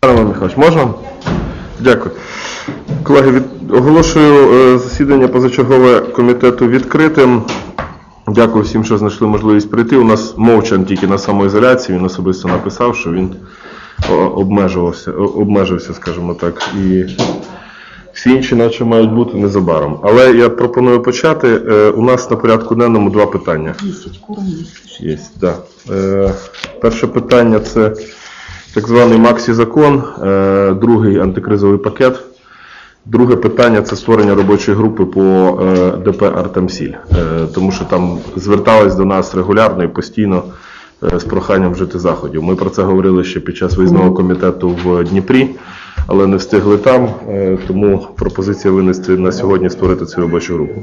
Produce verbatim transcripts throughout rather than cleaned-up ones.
Роман Михайлович, можна? Дякую. Колеги, від... оголошую засідання позачергове комітету відкритим. Дякую всім, що знайшли можливість прийти. У нас Мовчан тільки на самоізоляції, він особисто написав, що він обмежувався, обмежився, скажімо так, і всі інші наче мають бути незабаром. Але я пропоную почати. У нас на порядку денному два питання. Є, да. Перше питання – це так званий Максі-закон, другий антикризовий пакет. Друге питання – це створення робочої групи по Д П «Артемсіль», тому що там звертались до нас регулярно і постійно з проханням вжити заходів. Ми про це говорили ще під час виїзного комітету в Дніпрі, але не встигли там, тому пропозиція винести на сьогодні створити цю робочу групу.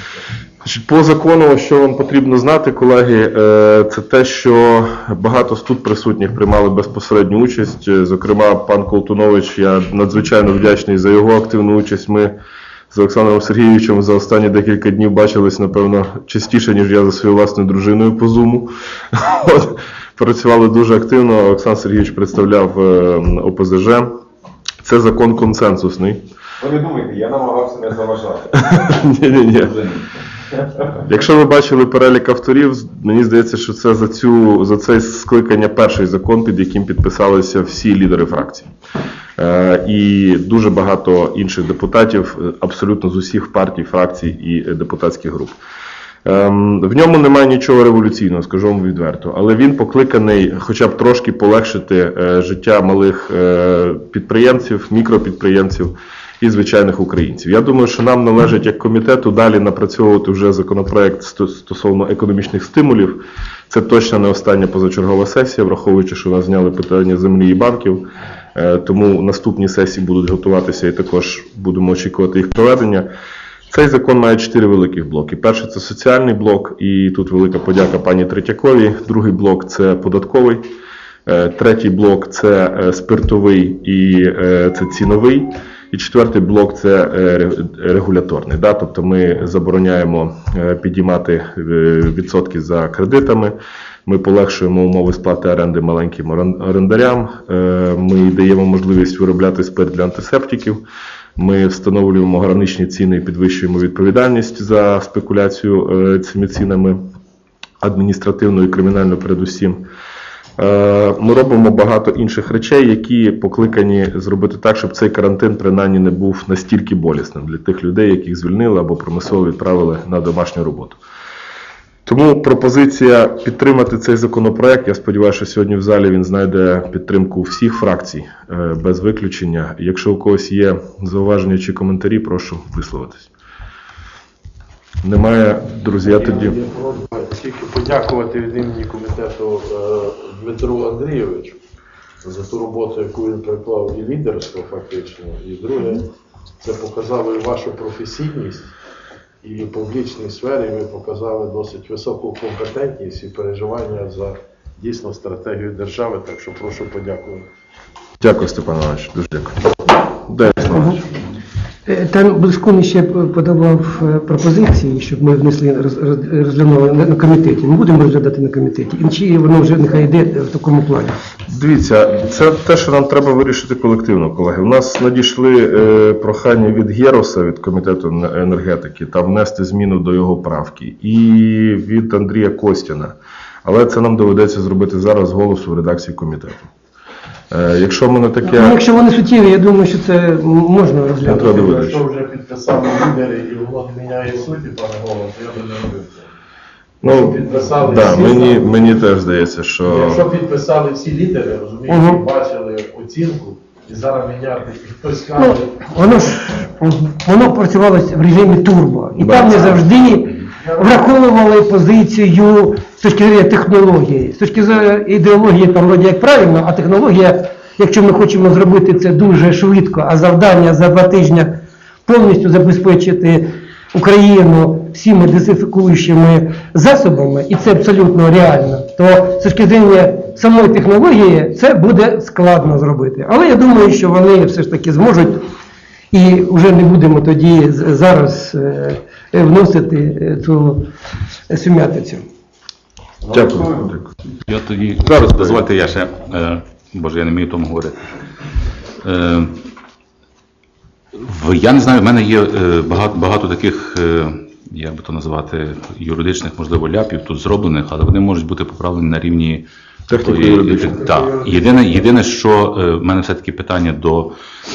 По закону, що вам потрібно знати, колеги, це те, що багато з тут присутніх приймали безпосередню участь. Зокрема, пан Колтунович, я надзвичайно вдячний за його активну участь. Ми з Олександром Сергійовичем за останні декілька днів бачились, напевно, частіше, ніж я за своєю власною дружиною по Зуму. От, працювали дуже активно. Олександр Сергійович представляв О Пе Зе Же. Це закон консенсусний. Ви не думайте, я намагався не заважати. Ні-ні-ні. Якщо ви бачили перелік авторів, мені здається, що це за, цю, за це скликання перший закон, під яким підписалися всі лідери фракцій. Е, і дуже багато інших депутатів, абсолютно з усіх партій, фракцій і депутатських груп. Е, в ньому немає нічого революційного, скажу вам відверто, але він покликаний хоча б трошки полегшити е, життя малих е, підприємців, мікропідприємців і звичайних українців. Я думаю, що нам належить як комітету далі напрацьовувати вже законопроект стосовно економічних стимулів. Це точно не остання позачергова сесія, враховуючи, що нас зняли питання землі і банків. Тому наступні сесії будуть готуватися і також будемо очікувати їх проведення. Цей закон має чотири великих блоки. Перший – це соціальний блок, і тут велика подяка пані Третьяковій. Другий блок – це податковий. Третій блок – це спиртовий і це ціновий. І четвертий блок – це регуляторний. Да? Тобто ми забороняємо підіймати відсотки за кредитами, ми полегшуємо умови сплати оренди маленьким орендарям, ми даємо можливість виробляти спирт для антисептиків, ми встановлюємо граничні ціни і підвищуємо відповідальність за спекуляцію цими цінами, адміністративну і кримінальну передусім. Ми робимо багато інших речей, які покликані зробити так, щоб цей карантин принаймні не був настільки болісним для тих людей, яких звільнили або примусово відправили на домашню роботу. Тому пропозиція підтримати цей законопроект. Я сподіваюся, що сьогодні в залі він знайде підтримку всіх фракцій без виключення. Якщо у когось є зауваження чи коментарі, прошу висловитись. Немає, друзі, я тоді... Тільки подякувати від імені комітету Дмитру Андрійовичу за ту роботу, яку він приклав, і лідерство фактично. І друге, це показало і вашу професійність, і в публічній сфері ви показали досить високу компетентність і переживання за дійсно стратегію держави, так що прошу подякувати. Дякую, Степан Іванович, дуже дякую. Дай слово. Там Близькун ще подавав пропозиції, щоб ми внесли, розглянули на комітеті. Ми будемо розглядати на комітеті. Інші воно вже нехай йде в такому плані. Дивіться, це те, що нам треба вирішити колективно, колеги. У нас надійшли е, прохання від Героса, від Комітету енергетики, там внести зміну до його правки. І від Андрія Костяна. Але це нам доведеться зробити зараз з голосу в редакції комітету. Якщо ми не таке... Ну, якщо вони суттєві, я думаю, що це можна розглядати. Якщо вже підписали лідери і воно міняє суті, пане голово, то я би не робив це. Ну, підписали да, всі, мені, мені теж здається, що... Якщо підписали всі лідери, розумієте, угу. Бачили оцінку, і зараз міняти, і хтось каже... Ну, воно ж, воно працювало в режимі турбо, і да, там не завжди враховували позицію з точки зору технології. З точки зору ідеології там вроді як правильно, а технологія, якщо ми хочемо зробити це дуже швидко, а завдання за два тижні повністю забезпечити Україну всіми дезінфікуючими засобами, і це абсолютно реально, то з точки зору самої технології це буде складно зробити. Але я думаю, що вони все ж таки зможуть, і вже не будемо тоді зараз вносити цю сум'ятицю. Дякую. Я тоді, зараз дозвольте, я ще, боже, я не вмію тому говорити. Е, в- Я не знаю, в мене є е, багато, багато таких, е, як би то назвати, юридичних, можливо, ляпів тут зроблених, але вони можуть бути поправлені на рівні Техніко-юридичних. Так. Єдине, єдине, що е, в мене все-таки питання до,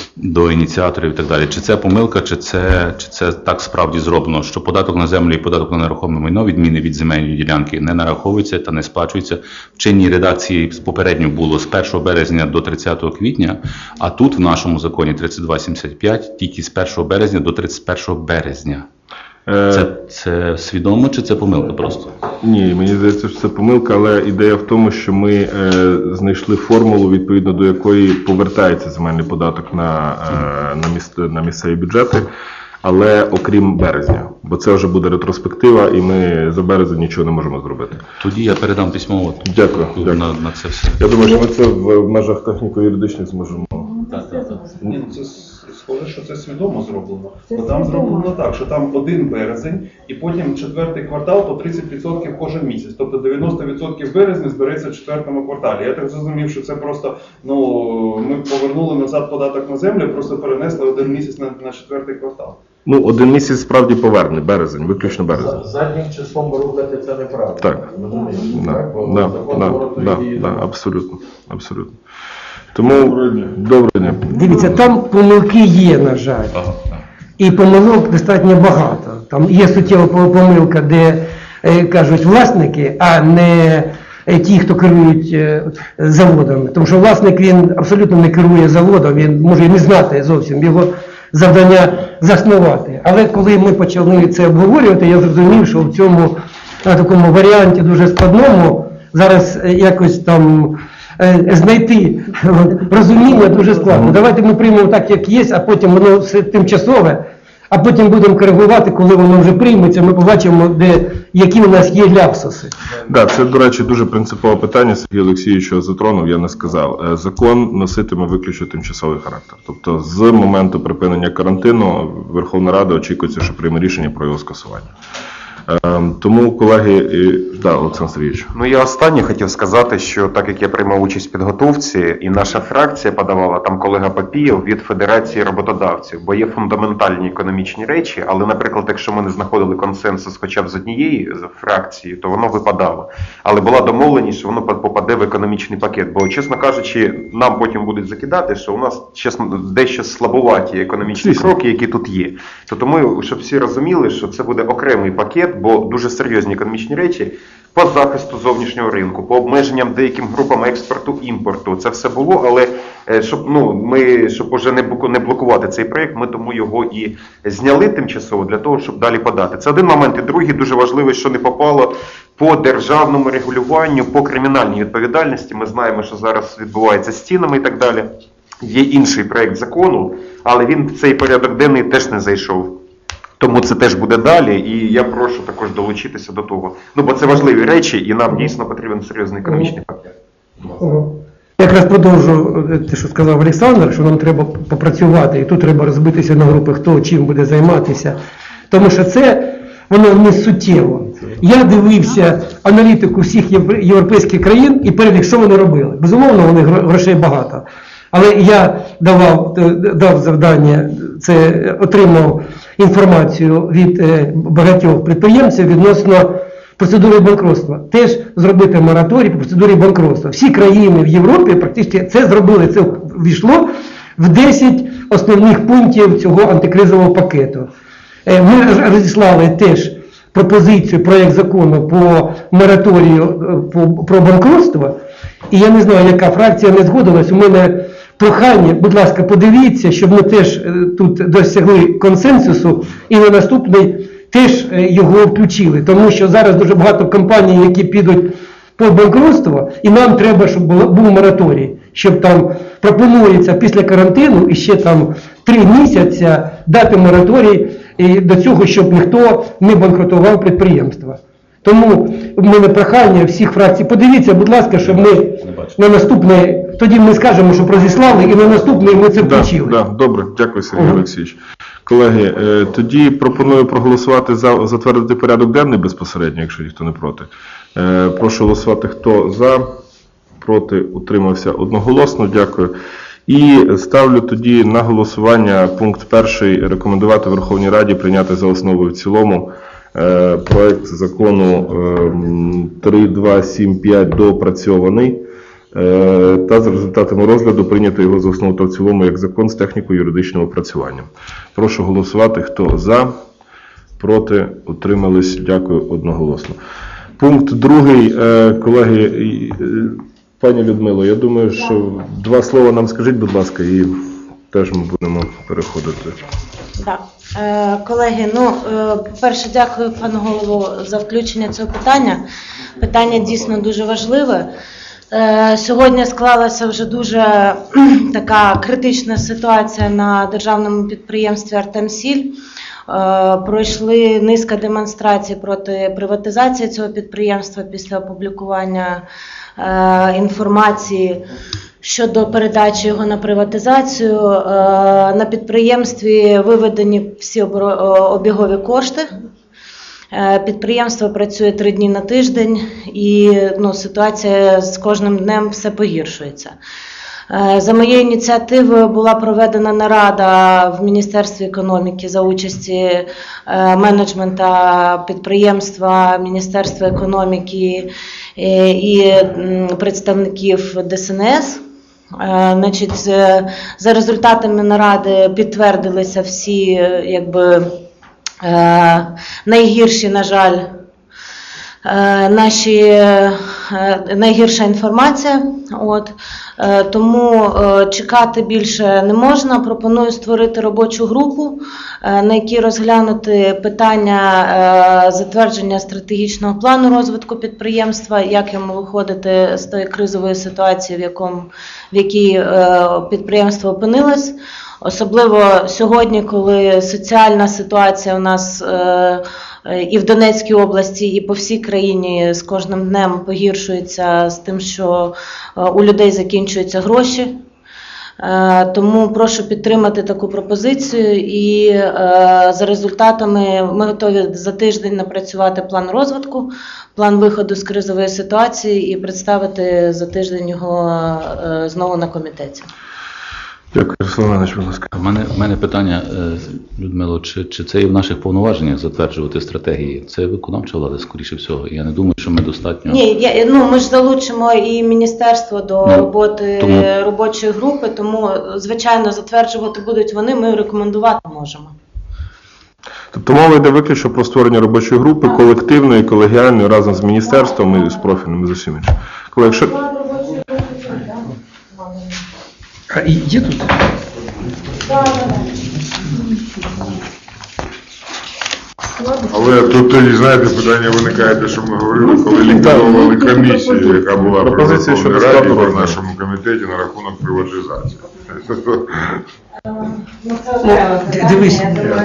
до ініціаторів і так далі. Чи це помилка, чи це, чи це так справді зроблено, що податок на землю і податок на нерухоме майно, відміни від земельної ділянки, не нараховується та не сплачується. В чинній редакції попередньо було з першого березня до тридцятого квітня, а тут в нашому законі тридцять два сімдесят п'ять тільки з першого березня до тридцять першого березня. Е, Це, це свідомо чи це помилка просто? Ні, мені здається, що це помилка, але ідея в тому, що ми е, знайшли формулу, відповідно до якої повертається земельний податок на, е, на, міст, на місцеві бюджети, але окрім березня, бо це вже буде ретроспектива, і ми за березень нічого не можемо зробити. Тоді я передам письмово Дякую, дякую. на, на це все. Я думаю, що ми це в, в межах техніко-юридичних зможемо. Так, так, так. Ні, ну це с- схоже, що це свідомо зроблено. Це Бо там свідомо. зроблено так, що там один березень і потім четвертий квартал по тридцять відсотків кожен місяць. Тобто дев'яносто відсотків березня збереться в четвертому кварталі. Я так зрозумів, що це просто, ну, ми повернули назад податок на землю, просто перенесли один місяць на, на четвертий квартал. Ну, один місяць справді поверне, березень, виключно березень. За- Заднім числом робити це неправильно. Так. Розумієте? Да, Так, бо да, закон да, звороту да, дії да, немає. абсолютно, абсолютно. Тому, доброго дня. Дивіться, там помилки є, на жаль. Ага, так. І помилок достатньо багато. Там є суттєва помилка, де е, кажуть власники, а не е, ті, хто керують е, заводами. Тому що власник він абсолютно не керує заводом, він може і не знати зовсім його завдання заснувати. Але коли ми почали це обговорювати, я зрозумів, що в цьому на такому варіанті дуже складному зараз е, якось там е, знайти розуміння дуже складно. Давайте ми приймемо так, як є, а потім воно все тимчасове, а потім будемо коригувати, коли воно вже прийметься, ми побачимо, де, які у нас є ляпсуси. Да, це, до речі, дуже принципове питання. Сергій Олексійович його затронув, я не сказав. Е, Закон носитиме виключно тимчасовий характер. Тобто з моменту припинення карантину Верховна Рада очікується, що прийме рішення про його скасування. Е, Тому, колеги, і... да, Олександр Сергійович. Ну, я останнє хотів сказати, що так як я приймав участь в підготовці, і наша фракція подавала, там колега Папієв від Федерації роботодавців, бо є фундаментальні економічні речі, але, наприклад, якщо ми не знаходили консенсус хоча б з однієї з фракції, то воно випадало. Але була домовленість, що воно попаде в економічний пакет, бо, чесно кажучи, нам потім будуть закидати, що у нас, чесно, дещо слабуваті економічні Звісно. кроки, які тут є. То тому, щоб всі розуміли, що це буде окремий пакет, бо дуже серйозні економічні речі по захисту зовнішнього ринку, по обмеженням деяким групам експорту, імпорту. Це все було, але е, щоб, ну, ми, щоб уже не блоку- не блокувати цей проєкт, ми тому його і зняли тимчасово для того, щоб далі подати. Це один момент. І другий дуже важливий, що не попало по державному регулюванню, по кримінальній відповідальності. Ми знаємо, що зараз відбувається з цінами і так далі. Є інший проєкт закону, але він в цей порядок денний теж не зайшов. Тому це теж буде далі, і я прошу також долучитися до того. Ну, бо це важливі речі, і нам дійсно потрібен серйозний економічний пакет. Я якраз продовжу е, те, що сказав Олександр, що нам треба попрацювати, і тут треба розбитися на групи, хто чим буде займатися. Тому що це, воно не суттєво. Я дивився аналітику всіх євро- європейських країн і перелік, що вони робили. Безумовно, у них гро- грошей багато. Але я давав, е, дав завдання, це е, отримав інформацію від е, багатьох підприємців відносно процедури банкротства. Теж зробити мораторій по процедурі банкротства. Всі країни в Європі практично це зробили, це ввійшло в десять основних пунктів цього антикризового пакету. Е, Ми роз- розіслали теж пропозицію, проєкт закону по мораторію е, по, про банкротство. І я не знаю, яка фракція не згодилась. У мене прохання, будь ласка, подивіться, щоб ми теж е, тут досягли консенсусу і на наступний теж е, його включили. Тому що зараз дуже багато компаній, які підуть по банкротству, і нам треба, щоб було- був мораторій. Щоб там пропонується після карантину і ще там три місяці дати мораторій і до цього, щоб ніхто не банкрутував підприємства. Тому в мене прохання всіх фракцій, подивіться, будь ласка, щоб ми на наступний, тоді ми скажемо, що розіслали, і на наступний ми це Да, включили. да, добре, дякую, Сергій Ага. Олексійович. Колеги, е, тоді пропоную проголосувати за затвердити порядок денний безпосередньо, якщо ніхто не проти. Е, Прошу голосувати, хто за, проти, утримався одноголосно, дякую. І ставлю тоді на голосування пункт перший, рекомендувати Верховній Раді прийняти за основу і в цілому е, проект закону е, три два сім п'ять доопрацьований е, та за результатами розгляду прийняти його за основу та в цілому як закон з техніко-юридичним опрацюванням. Прошу голосувати, хто за, проти, утримались, дякую одноголосно. Пункт другий, е, колеги, е, пані Людмило, я думаю, що два слова нам скажіть, будь ласка, і теж ми будемо переходити. Так. Е, колеги, ну, е, по-перше, дякую, пане голово, за включення цього питання. Питання дійсно дуже важливе. Е, сьогодні склалася вже дуже така критична ситуація на державному підприємстві «Артемсіль». Е, пройшли низка демонстрацій проти приватизації цього підприємства після опублікування е, інформації щодо передачі його на приватизацію. Е, на підприємстві виведені всі обігові кошти. Е, підприємство працює три дні на тиждень і ну, ситуація з кожним днем все погіршується. За моєю ініціативою була проведена нарада в Міністерстві економіки за участі менеджмента підприємства, Міністерства економіки і представників Д С Н С. Значить, за результатами наради підтвердилися всі якби, найгірші, на жаль, наші найгірша інформація. От. Тому чекати більше не можна. Пропоную створити робочу групу, на якій розглянути питання затвердження стратегічного плану розвитку підприємства, як йому виходити з тої кризової ситуації, в, якому, в якій підприємство опинилось. Особливо сьогодні, коли соціальна ситуація у нас і в Донецькій області, і по всій країні з кожним днем погіршується з тим, що у людей закінчуються гроші. Тому прошу підтримати таку пропозицію і за результатами ми готові за тиждень напрацювати план розвитку, план виходу з кризової ситуації і представити за тиждень його знову на комітеті. Дякую, Руслан Іванович, будь ласка. У мене, в мене питання, Людмило, чи, чи це є в наших повноваженнях затверджувати стратегії? Це виконавча влада, скоріше всього. Я не думаю, що ми достатньо... Ні, я, ну, ми ж залучимо і міністерство до ну, роботи тому... робочої групи, тому, звичайно, затверджувати будуть вони, ми рекомендувати можемо. Тобто мова йде виключно про створення робочої групи, колективної, колегіальної, разом з міністерством і з профільним, і з усім іншим. Коли, якщо... А є тут? Але тут тоді, знаєте, питання виникає те, що ми говорили, коли ліквідовували комісію, яка була при Верховній Раді в нашому комітеті на рахунок приватизації. Дивись.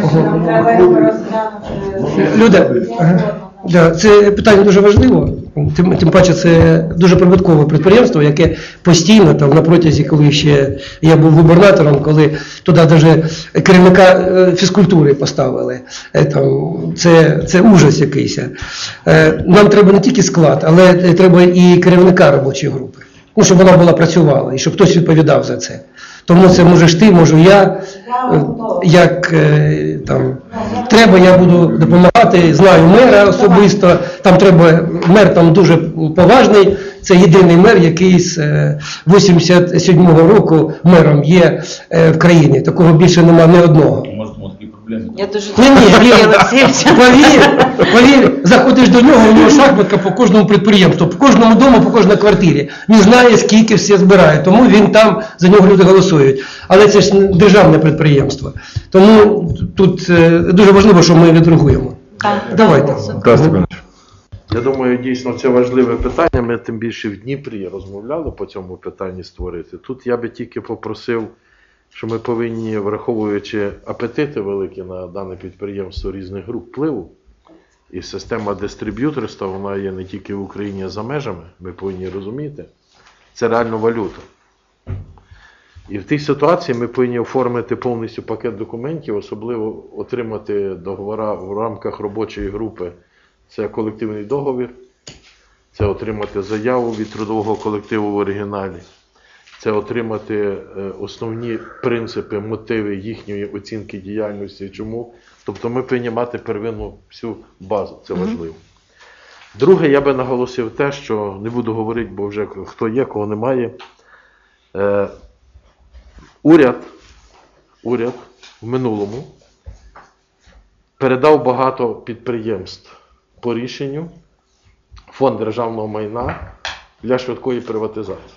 Люда, да, це питання дуже важливо. Тим, тим паче це дуже прибуткове підприємство, яке постійно там на протязі, коли ще я був губернатором, коли туди навіть керівника фізкультури поставили. Там, це, це ужас якийсь. Нам треба не тільки склад, але треба і керівника робочої групи. Ну, щоб вона була працювала і щоб хтось відповідав за це. Тому це можеш ти, можу я, як там, треба, я буду допомагати, знаю мера особисто, там треба, мер там дуже поважний, це єдиний мер, який з вісімдесят сьомого року мером є в країні, такого більше нема ні одного. Я дуже ні, ні, повір, повір, заходиш до нього, у нього шахматка по кожному підприємству, по кожному дому, по кожній квартирі. Він знає, скільки все збирає, тому він там, за нього люди голосують. Але це ж державне підприємство. Тому тут дуже важливо, що ми відреагуємо. Давайте. Я думаю, дійсно це важливе питання. Ми тим більше в Дніпрі розмовляли по цьому питанні створити. Тут я би тільки попросив, що ми повинні, враховуючи апетити великі на дане підприємство різних груп впливу, і система дистриб'юторства, вона є не тільки в Україні, а за межами, ми повинні розуміти, це реально валюта. І в тій ситуації ми повинні оформити повністю пакет документів, особливо отримати договори в рамках робочої групи. Це колективний договір, це отримати заяву від трудового колективу в оригіналі. це отримати е, основні принципи, мотиви їхньої оцінки діяльності. Чому? Тобто ми повинні мати первинну всю базу, це важливо. Друге, я би наголосив те, що не буду говорити, бо вже хто є, кого немає. Е, уряд, уряд в минулому передав багато підприємств по рішенню Фонд державного майна для швидкої приватизації.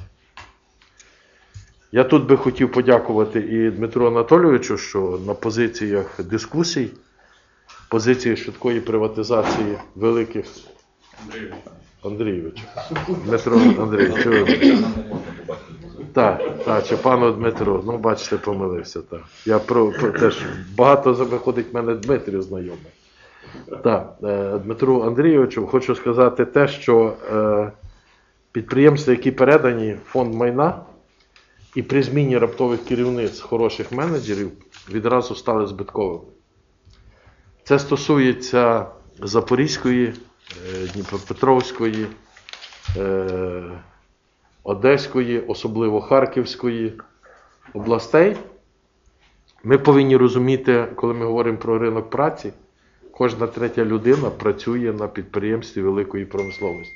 Я тут би хотів подякувати і Дмитру Анатолійовичу, що на позиціях дискусій, позиції швидкої приватизації великих Андрійовича. Дмитро Андрійович. Так, так, чи пану Дмитро, ну бачите, помилився. Так. Я про, про теж багато виходить в мене Дмитрів знайомий. Так, е, Дмитру Андрійовичу хочу сказати те, що е, підприємства, які передані в фонд майна, і при зміні раптових керівниць хороших менеджерів відразу стали збитковими. Це стосується Запорізької, Дніпропетровської, Одеської, особливо Харківської областей. Ми повинні розуміти, коли ми говоримо про ринок праці, кожна третя людина працює на підприємстві великої промисловості.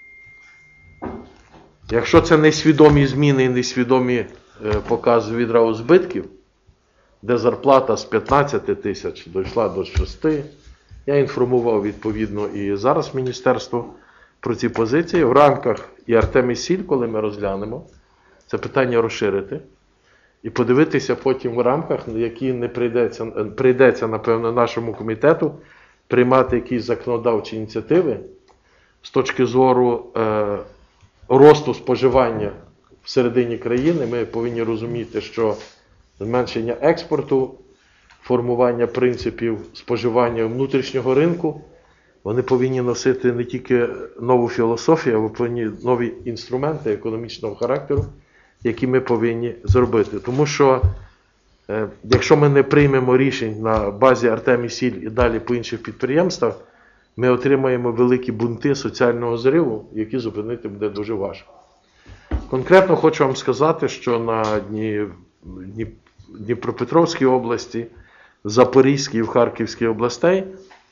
Якщо це несвідомі зміни і несвідомі е, покази відразу збитків, де зарплата з п'ятнадцяти тисяч дійшла до шести, я інформував відповідно і зараз міністерство про ці позиції. В рамках і Артемій Сіль, коли ми розглянемо, це питання розширити і подивитися потім в рамках, які не прийдеться, прийдеться, напевно, нашому комітету приймати якісь законодавчі ініціативи з точки зору е, росту споживання всередині країни. Ми повинні розуміти, що зменшення експорту, формування принципів споживання внутрішнього ринку, вони повинні носити не тільки нову філософію, а повинні нові інструменти економічного характеру, які ми повинні зробити. Тому що, е, якщо ми не приймемо рішень на базі Артемій Сіль і далі по інших підприємствах, ми отримаємо великі бунти соціального зриву, які зупинити буде дуже важко. Конкретно хочу вам сказати, що на Дні... Дні... Дніпропетровській області, в Запорізькій і в Харківській областей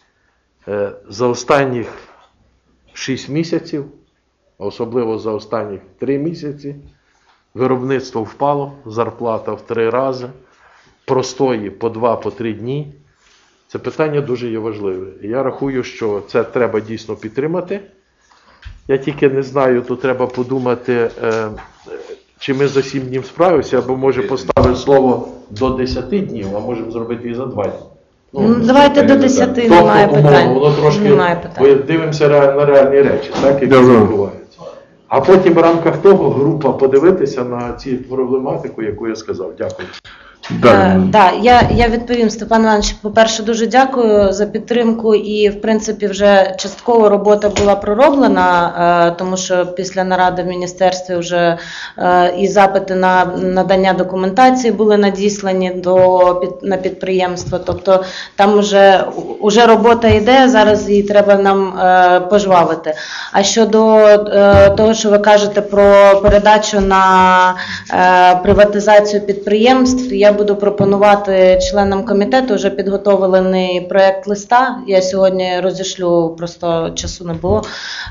е, за останніх шість місяців, особливо за останніх три місяці, виробництво впало, зарплата в три рази, простої по два-по три дні. Це питання дуже є важливе. І я рахую, що це треба дійсно підтримати. Я тільки не знаю, тут треба подумати, е, чи ми за сім днів справимося, або може поставити слово до десяти днів, а можемо зробити і за два дні. Ну, ну, давайте до десяти, немає тобто, питань. Умовно, воно трошки, немає питань. бо дивимося на реальні речі, так, які відбуваються. А потім в рамках того група подивитися на цю проблематику, яку я сказав. Дякую. Да. Uh, да, я, я відповім, Степан Іванович, по-перше, дуже дякую за підтримку і, в принципі, вже частково робота була пророблена, uh, тому що після наради в міністерстві вже uh, і запити на надання документації були надіслані до, під, на підприємство, тобто там вже, вже робота йде, зараз її треба нам uh, пожвавити. А щодо uh, того, що ви кажете про передачу на uh, приватизацію підприємств, я буду пропонувати членам комітету, вже підготовлений проєкт листа, я сьогодні розішлю, просто часу не було,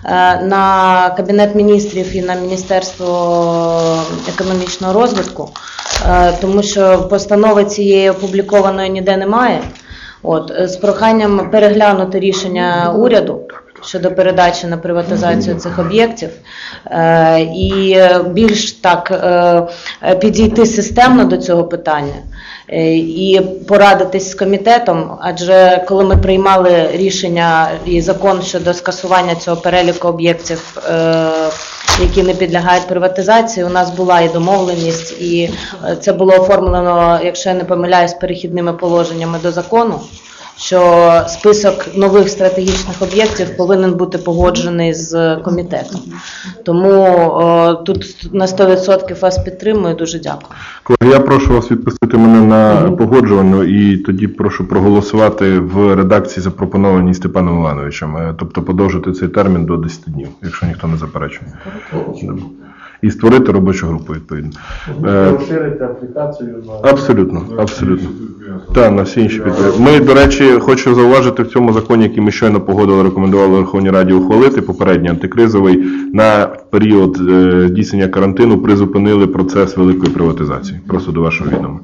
на Кабінет міністрів і на Міністерство економічного розвитку, тому що постанови цієї опублікованої ніде немає. От, з проханням переглянути рішення уряду щодо передачі на приватизацію цих об'єктів е, і більш так е, підійти системно до цього питання е, і порадитись з комітетом, адже коли ми приймали рішення і закон щодо скасування цього переліку об'єктів, е, які не підлягають приватизації, у нас була і домовленість, і це було оформлено, якщо я не помиляюсь, перехідними положеннями до закону, що список нових стратегічних об'єктів повинен бути погоджений з комітетом. Тому о, тут на сто відсотків вас підтримую, дуже дякую. Колеги, я прошу вас відпустити мене на угу. погоджувальну і тоді прошу проголосувати в редакції, запропонованій Степаном Івановичем, тобто подовжити цей термін до десяти днів, якщо ніхто не заперечує. і створити робочу групу відповідно. Е, Розширити аплікацію на... Абсолютно, абсолютно. Так, на всі інші підприємства. Ми, до речі, хочу зауважити в цьому законі, який ми щойно погодили, рекомендували Верховній Раді ухвалити, попередній антикризовий, на період е, здійснення карантину призупинили процес великої приватизації. Просто до вашого відома.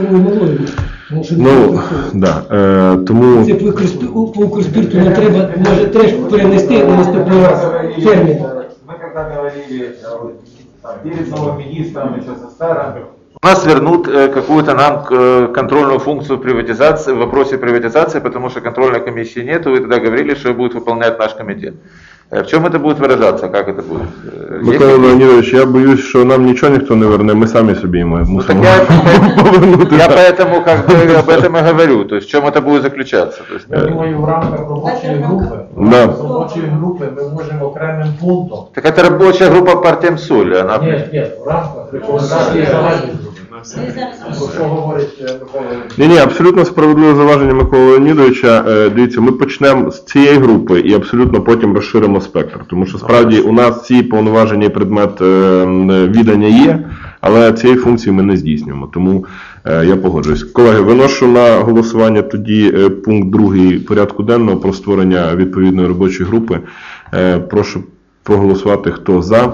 Ну, да, е, тому... Це по Укрспирту не треба, може теж перенести на наступний раз термін. Мы когда говорили перед новым министром, еще со старым, У нас вернут э, какую-то нам э, контрольную функцию приватизации, в вопросе приватизации, потому что контрольной комиссии нет, вы тогда говорили, что будет выполнять наш комитет. Э, в чем это будет выражаться, как это будет? Э, Микола есть... Леонідович, я боюсь, що нам нічого ніхто не верне, ми самі собі йому Ну, мусимо так я, повернути. я поэтому как бы об этом и говорю, то есть в чем это будет заключаться. То есть, Я думаю, в рамках робочої групи, Да. в робочої групи ми можемо окремим пунктом. так это рабочая группа Партемсоль, она... Ні, ні, в рамках рекомендації загальної групи. Про що говорить е, Микола Леонідович? Ні, ні, абсолютно справедливе зауваження Миколи Леонідовича. Е, Дивіться, ми почнемо з цієї групи і абсолютно потім розширимо спектр. Тому що справді у нас ці повноваження і предмет е, відання є, але цієї функції ми не здійснюємо. Тому е, я погоджуюсь. Колеги, виношу на голосування тоді е, пункт другий порядку денного про створення відповідної робочої групи. Е, прошу проголосувати, хто за.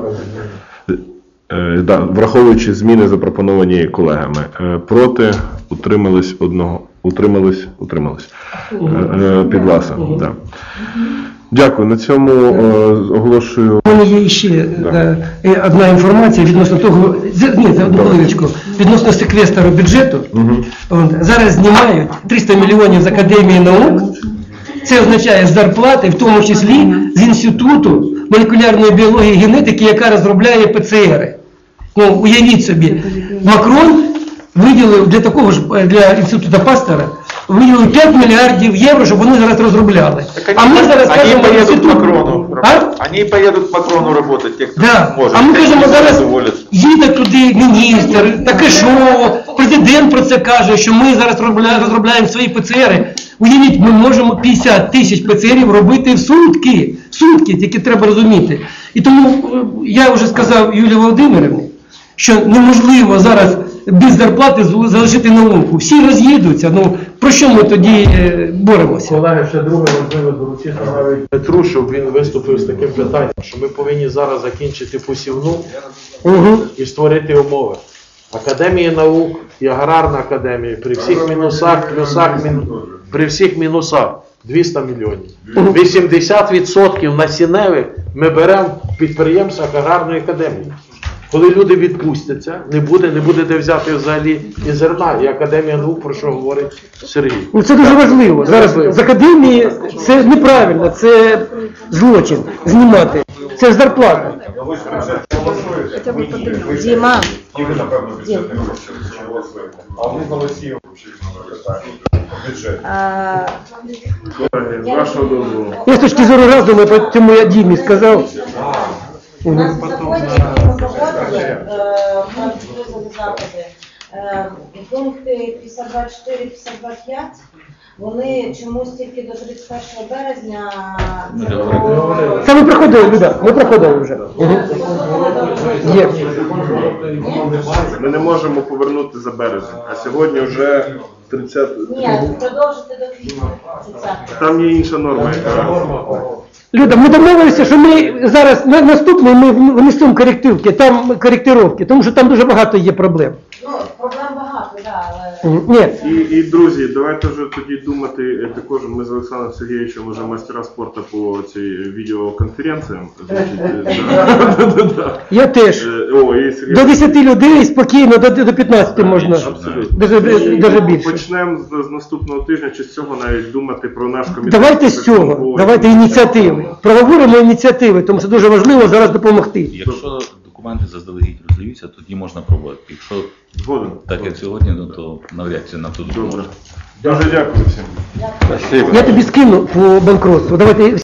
Е, да, враховуючи зміни, запропоновані колегами. Е, проти, утримались одного, утримались, утримались. Е, е, Підласа, да. Дякую. На цьому е, оголошую. У мене є ще е, е, одна інформація відносно того, з- ні, це одну хвилиночку, відносно секвестру бюджету. От, зараз знімають триста мільйонів з Академії наук. Це означає з зарплати, в тому числі з Інституту молекулярної біології і генетики, яка розробляє ПЦРи. Ну, уявіть собі, Макрон виділив для такого ж, для Інституту Пастера, виділив п'ять мільярдів євро, щоб вони зараз розробляли. А ми зараз они кажемо поедут к інститут. Макрону. А? Они поедут к Макрону работать, те, кто Да. может. А ми Те, кажемо кто зараз, уволятся. їде туди міністр, таке шоу, президент про це каже, що ми зараз розробля- розробляємо свої ПЦРи. Уявіть, ми можемо п'ятдесят тисяч ПЦРів робити в сутки, в сутки, тільки треба розуміти. І тому е, я вже сказав Юлії Володимирівні, що неможливо зараз без зарплати з- залишити науку. Всі роз'їдуться, ну про що ми тоді е, боремося? Колеги, ще друге важливе доручити навіть Петру, щоб він виступив з таким питанням, що ми повинні зараз закінчити посівну Угу. і створити умови. Академія наук і аграрна академія при всіх мінусах, плюсах, мін... при всіх мінусах двісті мільйонів. вісімдесят відсотків насінневих ми беремо в підприємствах аграрної академії. Коли люди відпустяться, не буде, не буде де взяти взагалі і зерна. І Академія наук, про що говорить Сергій. Ну це дуже важливо. Зараз з академії це неправильно, це злочин знімати. Це ж зарплата. Діма, І ви, напевно, бюджетний розчір, що голосуємо. А ми голосуємо бюджет. е, З вашого дозволу. Я з точки зору розуму, тому я Дімі сказав. у нас в законі, який ми погодили, е, про антикризові заходи, е, пункти п'ятдесят два чотири, п'ятдесят два п'ять, вони чомусь тільки до тридцять першого березня. Це було- Це ми проходили, Люда, ми проходили вже. Угу. Є. Ми не можемо повернути за березень, а сьогодні вже тридцять. Ні, продовжити до квітня. тридцятого. Там є інша норма. Люда, ми домовилися, що ми зараз на наступний ми внесемо корективки, там коректировки, тому що там дуже багато є проблем. Ну, проблем багато, так, але... Ні. І, і друзі, давайте вже тоді думати е, також. Ми з Олександром Сергійовичем вже мастера спорту по цій відеоконференціям. Значить, е, да, да, да. Я теж. Е, О, і Сергій. До десяти людей спокійно, до, до п'ятнадцяти можна. Абсолютно. Даже, даже більше. Почнемо з, з наступного тижня, чи з цього навіть думати про наш комітет. Давайте з цього, давайте ініціативи. Проговоримо ініціативи, тому що дуже важливо зараз допомогти. Якщо документи заздалегідь роздаються, тоді можна пробувати. Якщо Згоден. так як сьогодні, ну, то навряд чи нам тут Добре. Дуже дякую всім. Спасибо. Я тобі скину по банкротству. Давайте